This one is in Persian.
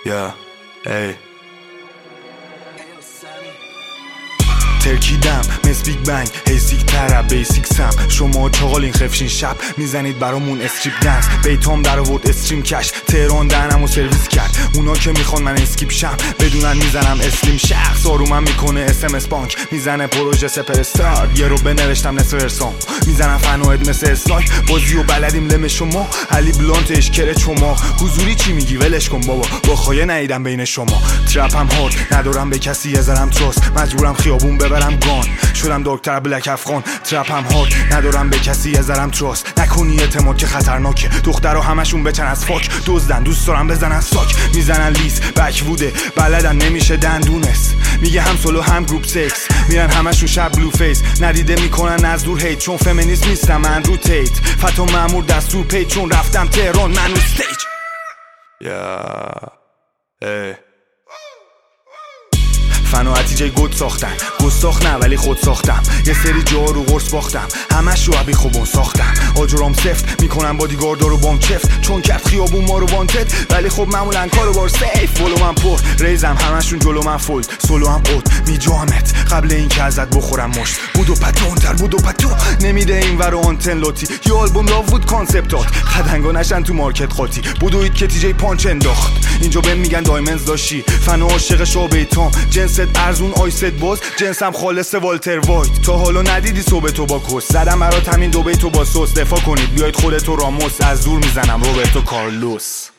یا ای ترکیدم مثل بیگ بنگ هیسیک ترب بیسیکسم شما چاقالین خفشین شب میزنید برامون استریپ دنس بیتام در آورد استریم کش تهران دهنمو سرویس کرد اونا که میخوان من اسکیپ شم بدونن میزنم اسلیم شخص آرومم میکنه اسمس بانک میزنه پروژه سپر استار یه رو بنوشتم نصف ارسام میزنم فنوید مثل اسلاک بازی و بلدیم لم شما علی بلانتش کره شما حضوری چی میگی ولش کن بابا با خایه نیدم بین شما ترپم هارد ندارم به کسی یزرم تراست مجبورم خیابون ببرم گان شدم دکتر بلک افغان ترپم هارد ندارم به کسی یزرم تراست نکنی اعتماد که خطرناکه دخترها همشون بچن از فاک دزدن دوست دارم بزنن ساک میزنن لیس بک بوده بلدن نمیشه دندونس میگه هم سولو هم گروپ سکس میرن همشون شب بلو فیس ندیده میکنن از دور هیت چون فمینیست نیستم من رو تیت فتو مامور دستور پی چون رفتم تهران من رو استیج فن و عتیجه گود ساختن گستاخ نه ولی خود ساختم یه سری جا رو قرص باختم همش رو عبی خوبون ساختم آجرام سفت میکنم بادیگاردا رو بام چفت چون کرد خیابون ما رو وانتد ولی خب معمولا کارو بار سیف بولو من پر ریزم همشون جلو من فولد سولو هم قد میجامت قبل این که ازت بخورم مشت بودو پتون تر بودو پتو نمیده این ور آنتن لاتی یه آلبوم را بود کانسپتات خدنگا نشن تو مارکت قاطی بودوید که تیجی پانچ انداخت اینجا بهم میگن دایمنز داشی فن و عاشق شابیتام جنست ارزون آیست باز جنسم خالص والتر وایت تا حالا ندیدی صبح تو با کس زدم برات همین دو بیتو با سوس دفاع کنید بیاید خودتو راموس از دور میزنم روبرتو کارلوس